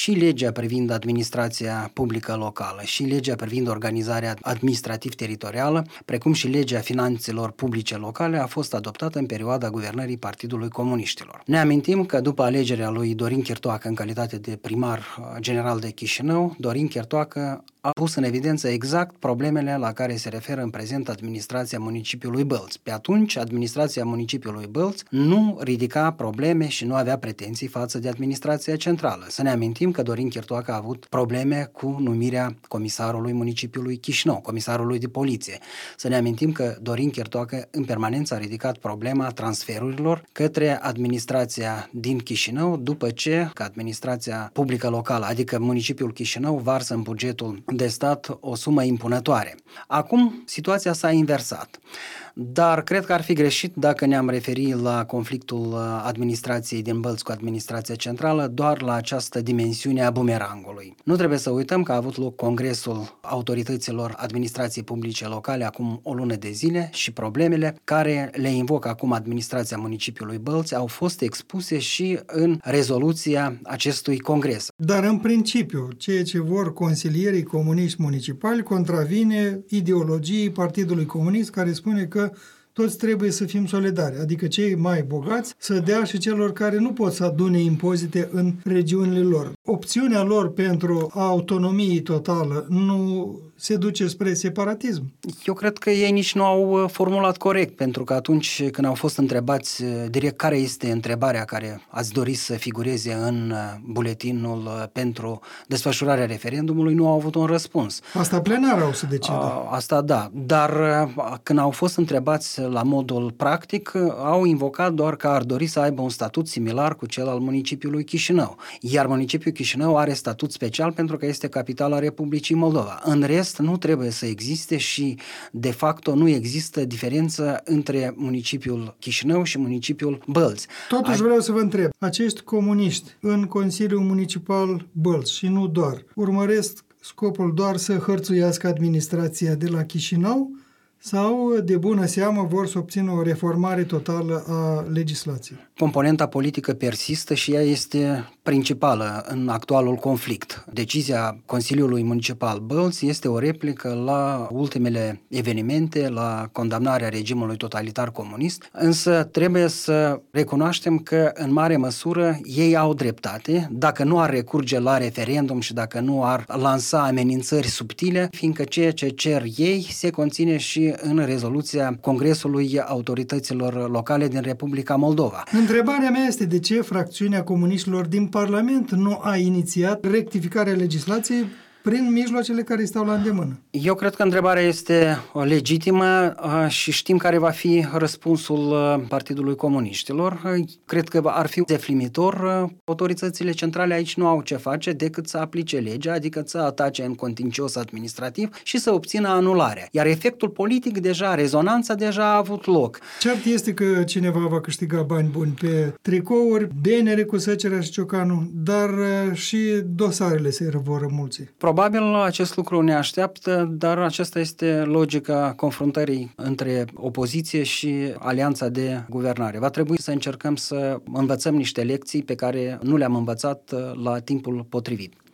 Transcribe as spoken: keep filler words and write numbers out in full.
și legea privind administrația publică locală și legea privind organizarea administrativ-teritorială, precum și legea finanțelor publice locale, a fost adoptată în perioada guvernării Partidului Comuniștilor. Ne amintim că după alegerea lui Dorin Chirtoacă în calitate de primar general de Chișinău, Dorin Chirtoacă a pus în evidență exact problemele la care se referă în prezent administrația municipiului Bălți. Pe atunci, administrația municipiului Bălți nu ridica probleme și nu avea pretenții față de administrația centrală. Să ne amintim că Dorin Chirtoacă a avut probleme cu numirea comisarului municipiului Chișinău, comisarului de poliție. Să ne amintim că Dorin Chirtoacă în permanență a ridicat problema transferurilor către administrația din Chișinău, după ce că administrația publică locală, adică municipiul Chișinău, varsă în bugetul de stat o sumă impunătoare. Acum situația s-a inversat. Dar cred că ar fi greșit dacă ne-am referit la conflictul administrației din Bălți cu administrația centrală doar la această dimensiune a bumerangului. Nu trebuie să uităm că a avut loc congresul autorităților administrației publice locale acum o lună de zile și problemele care le invocă acum administrația municipiului Bălți au fost expuse și în rezoluția acestui congres. Dar în principiu, ceea ce vor consilierii comuniști municipali contravine ideologiei Partidului Comunist, care spune că toți trebuie să fim solidari, adică cei mai bogați să dea și celor care nu pot să adune impozite în regiunile lor. Opțiunea lor pentru autonomie totală nu se duce spre separatism? Eu cred că ei nici nu au formulat corect, pentru că atunci când au fost întrebați direct care este întrebarea care ați dori să figureze în buletinul pentru desfășurarea referendumului, nu au avut un răspuns. Asta plenar au să decidă. Asta da, dar când au fost întrebați la modul practic, au invocat doar că ar dori să aibă un statut similar cu cel al municipiului Chișinău. Iar municipiul Chișinău are statut special pentru că este capitala Republicii Moldova. În rest, nu trebuie să existe și, de facto, nu există diferență între municipiul Chișinău și municipiul Bălți. Totuși vreau să vă întreb, acești comuniști în Consiliul Municipal Bălți și nu doar, urmăresc scopul doar să hărțuiască administrația de la Chișinău sau, de bună seamă, vor să obțină o reformare totală a legislației? Componenta politică persistă și ea este principală în actualul conflict. Decizia Consiliului Municipal Bălți este o replică la ultimele evenimente, la condamnarea regimului totalitar comunist, însă trebuie să recunoaștem că, în mare măsură, ei au dreptate, dacă nu ar recurge la referendum și dacă nu ar lansa amenințări subtile, fiindcă ceea ce cer ei se conține și în rezoluția Congresului Autorităților Locale din Republica Moldova. Întrebarea mea este de ce fracțiunea comuniștilor din Parlament nu a inițiat rectificarea legislației prin mijloacele care stau la îndemână. Eu cred că întrebarea este legitimă și știm care va fi răspunsul Partidului Comuniștilor. Cred că ar fi deflimitor. Autoritățile centrale aici nu au ce face decât să aplice legea, adică să atace în contencios administrativ și să obțină anularea. Iar efectul politic deja, rezonanța deja a avut loc. Cert este că cineva va câștiga bani buni pe tricouri, benere cu Săcerea și Ciocanul, dar și dosarele se vor rămulți. Probabil acest lucru ne așteaptă, dar aceasta este logica confruntării între opoziție și alianța de guvernare. Va trebui să încercăm să învățăm niște lecții pe care nu le-am învățat la timpul potrivit.